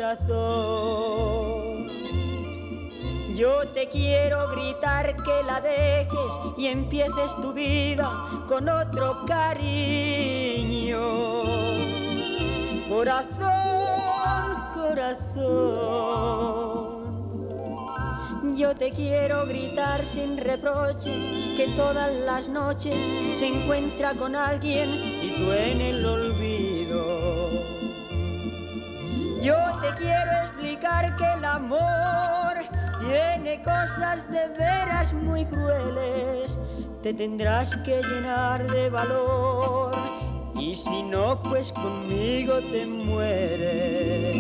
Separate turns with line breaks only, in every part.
corazón. Yo te quiero gritar que la dejes y empieces tu vida con otro cariño. Corazón, corazón, yo te quiero gritar sin reproches que todas las noches se encuentra con alguien y tú en el olvido. Yo te quiero explicar que el amor tiene cosas de veras muy crueles. Te tendrás que llenar de valor y si no, pues conmigo te mueres.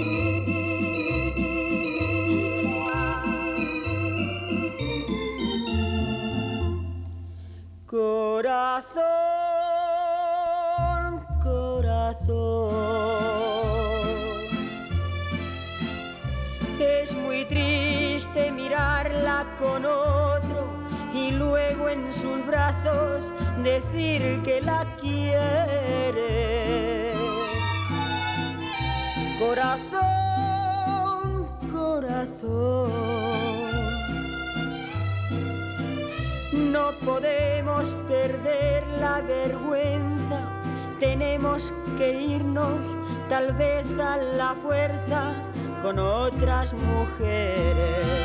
Corazón, corazón, es muy triste mirarla con otro y luego en sus brazos decir que la quiere. Corazón, corazón, no podemos perder la vergüenza, tenemos que irnos tal vez a la fuerza con otras mujeres.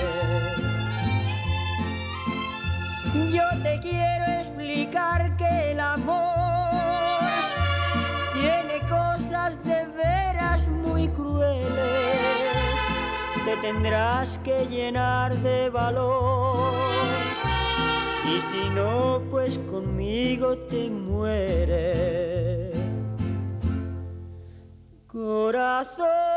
Yo te quiero explicar que el amor tiene cosas de veras muy crueles. Te tendrás que llenar de valor y si no, pues conmigo te mueres. Corazón.